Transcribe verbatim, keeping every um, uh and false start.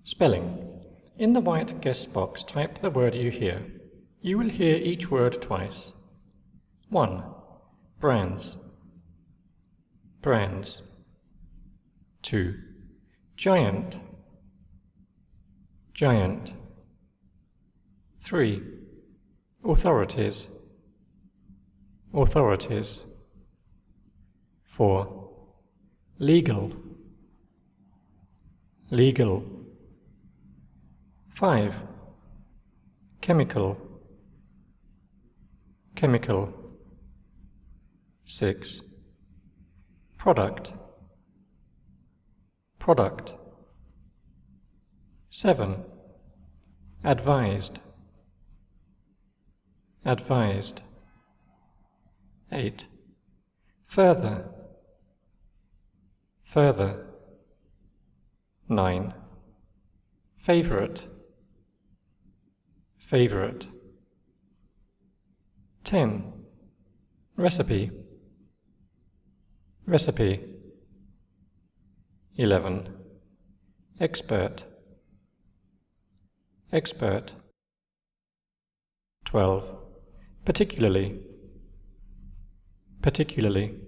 Spelling. In the white guess box, type the word you hear. You will hear each word twice. one. Brands. Brands. two. Giant. Giant. three. Authorities. Authorities. four. Legal. Legal. five. Chemical. Chemical. six. Product. Product. seven. Advised. Advised. eight. Further. Further. nine. Favorite. Favorite. ten. Recipe. Recipe. eleven. Expert. Expert. twelve. Particularly. Particularly.